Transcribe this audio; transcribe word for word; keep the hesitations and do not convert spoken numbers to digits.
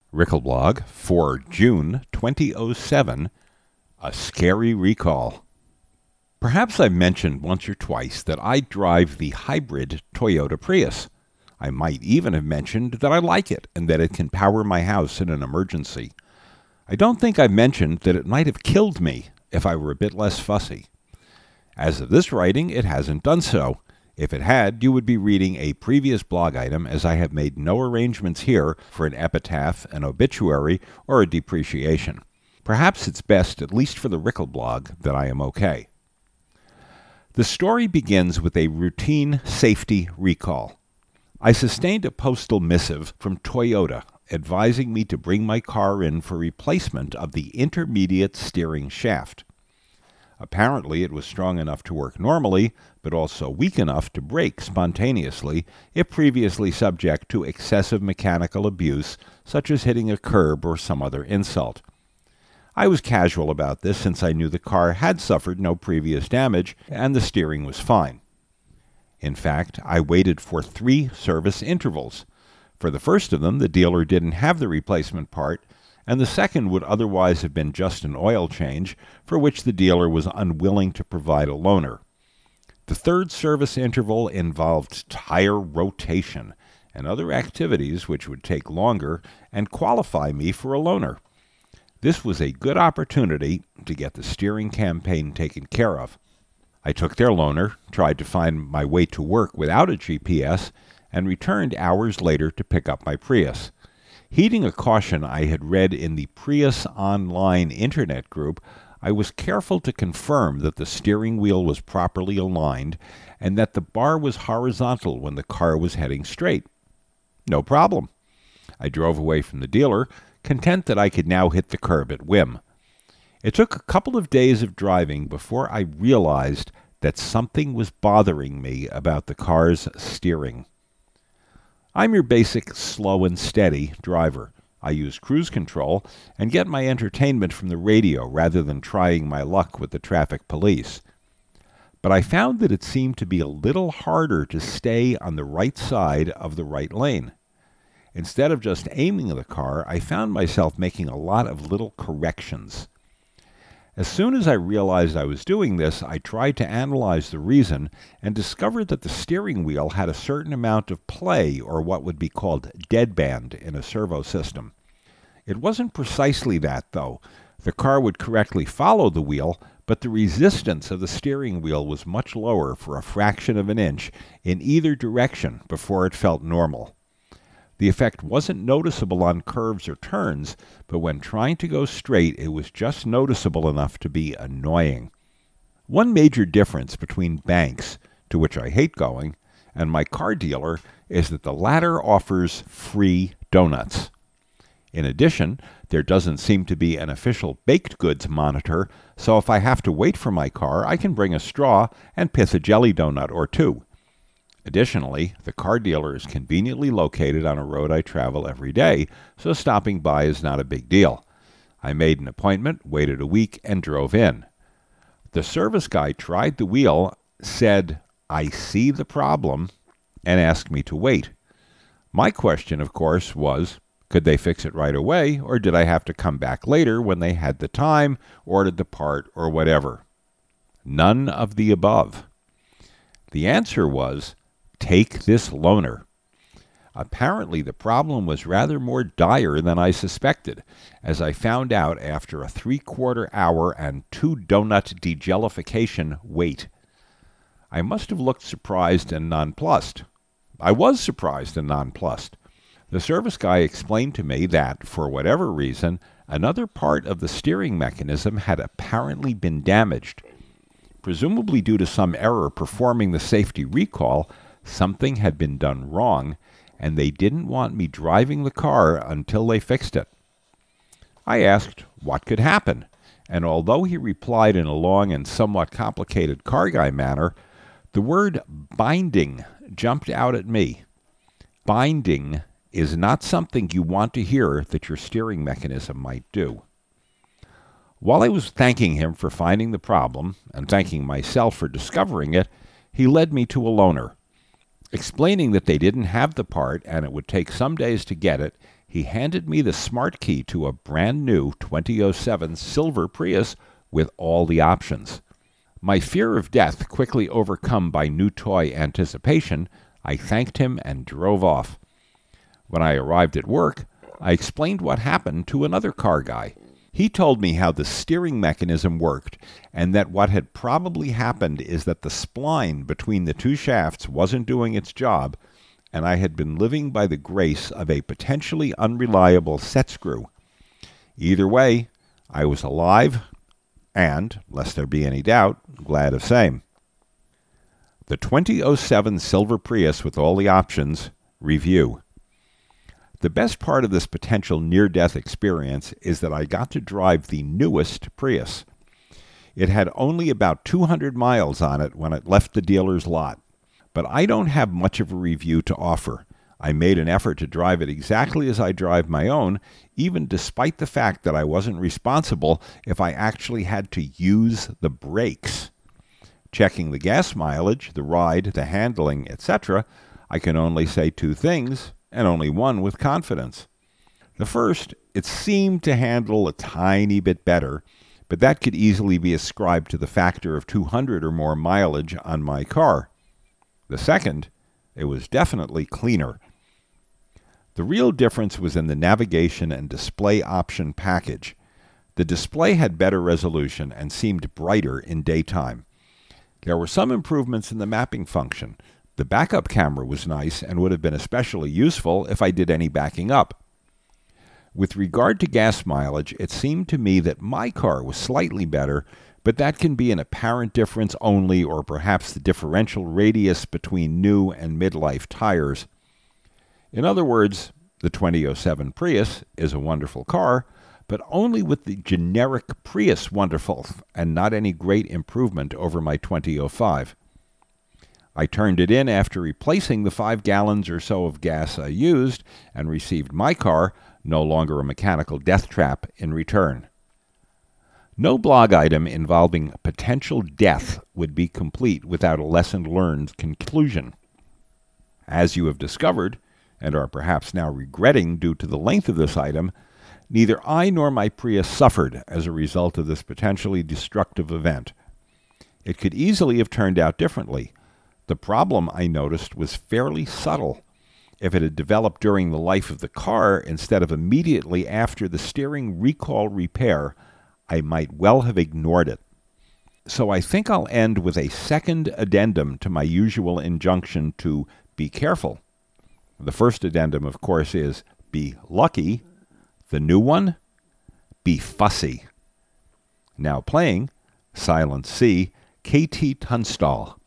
Rickelblog for June twenty oh seven, A Scary Recall. Perhaps I've mentioned once or twice that I drive the hybrid Toyota Prius. I might even have mentioned that I like it and that it can power my house in an emergency. I don't think I've mentioned that it might have killed me if I were a bit less fussy. As of this writing, it hasn't done so. If it had, you would be reading a previous blog item, as I have made no arrangements here for an epitaph, an obituary, or a depreciation. Perhaps it's best, at least for the Rickelblog, that I am okay. The story begins with a routine safety recall. I sustained a postal missive from Toyota advising me to bring my car in for replacement of the intermediate steering shaft. Apparently, it was strong enough to work normally, but also weak enough to break spontaneously if previously subject to excessive mechanical abuse, such as hitting a curb or some other insult. I was casual about this since I knew the car had suffered no previous damage and the steering was fine. In fact, I waited for three service intervals. For the first of them, the dealer didn't have the replacement part, and the second would otherwise have been just an oil change, for which the dealer was unwilling to provide a loaner. The third service interval involved tire rotation and other activities which would take longer and qualify me for a loaner. This was a good opportunity to get the steering campaign taken care of. I took their loaner, tried to find my way to work without a G P S, and returned hours later to pick up my Prius. Heeding a caution I had read in the Prius Online Internet group, I was careful to confirm that the steering wheel was properly aligned and that the bar was horizontal when the car was heading straight. No problem. I drove away from the dealer, content that I could now hit the curb at whim. It took a couple of days of driving before I realized that something was bothering me about the car's steering. I'm your basic slow and steady driver. I use cruise control and get my entertainment from the radio rather than trying my luck with the traffic police. But I found that it seemed to be a little harder to stay on the right side of the right lane. Instead of just aiming the car, I found myself making a lot of little corrections. As soon as I realized I was doing this, I tried to analyze the reason and discovered that the steering wheel had a certain amount of play, or what would be called deadband, in a servo system. It wasn't precisely that, though. The car would correctly follow the wheel, but the resistance of the steering wheel was much lower for a fraction of an inch in either direction before it felt normal. The effect wasn't noticeable on curves or turns, but when trying to go straight, it was just noticeable enough to be annoying. One major difference between banks, to which I hate going, and my car dealer is that the latter offers free donuts. In addition, there doesn't seem to be an official baked goods monitor, so if I have to wait for my car, I can bring a straw and pith a jelly donut or two. Additionally, the car dealer is conveniently located on a road I travel every day, so stopping by is not a big deal. I made an appointment, waited a week, and drove in. The service guy tried the wheel, said, "I see the problem," and asked me to wait. My question, of course, was, could they fix it right away, or did I have to come back later when they had the time, ordered the part, or whatever? None of the above. The answer was, take this loaner. Apparently, the problem was rather more dire than I suspected, as I found out after a three-quarter hour and two donut degellification wait. I must have looked surprised and nonplussed. I was surprised and nonplussed. The service guy explained to me that, for whatever reason, another part of the steering mechanism had apparently been damaged. Presumably due to some error performing the safety recall, something had been done wrong, and they didn't want me driving the car until they fixed it. I asked what could happen, and although he replied in a long and somewhat complicated car guy manner, the word binding jumped out at me. Binding is not something you want to hear that your steering mechanism might do. While I was thanking him for finding the problem, and thanking myself for discovering it, he led me to a loaner. Explaining that they didn't have the part and it would take some days to get it, he handed me the smart key to a brand new twenty oh seven silver Prius with all the options. My fear of death quickly overcome by new toy anticipation, I thanked him and drove off. When I arrived at work, I explained what happened to another car guy. He told me how the steering mechanism worked and that what had probably happened is that the spline between the two shafts wasn't doing its job, and I had been living by the grace of a potentially unreliable set screw. Either way, I was alive and, lest there be any doubt, glad of same. The twenty oh seven Silver Prius with all the options review. The best part of this potential near-death experience is that I got to drive the newest Prius. It had only about two hundred miles on it when it left the dealer's lot. But I don't have much of a review to offer. I made an effort to drive it exactly as I drive my own, even despite the fact that I wasn't responsible if I actually had to use the brakes. Checking the gas mileage, the ride, the handling, et cetera, I can only say two things, and only one with confidence. The first, it seemed to handle a tiny bit better, but that could easily be ascribed to the factor of two hundred or more mileage on my car. The second, it was definitely cleaner. The real difference was in the navigation and display option package. The display had better resolution and seemed brighter in daytime. There were some improvements in the mapping function. The backup camera was nice and would have been especially useful if I did any backing up. With regard to gas mileage, it seemed to me that my car was slightly better, but that can be an apparent difference only, or perhaps the differential radius between new and midlife tires. In other words, the twenty oh seven Prius is a wonderful car, but only with the generic Prius wonderful and not any great improvement over my twenty oh five. I turned it in after replacing the five gallons or so of gas I used and received my car, no longer a mechanical death trap, in return. No blog item involving potential death would be complete without a lesson learned conclusion. As you have discovered, and are perhaps now regretting due to the length of this item, neither I nor my Prius suffered as a result of this potentially destructive event. It could easily have turned out differently. The problem, I noticed, was fairly subtle. If it had developed during the life of the car instead of immediately after the steering recall repair, I might well have ignored it. So I think I'll end with a second addendum to my usual injunction to be careful. The first addendum, of course, is be lucky. The new one, be fussy. Now playing, Silent C, K T Tunstall.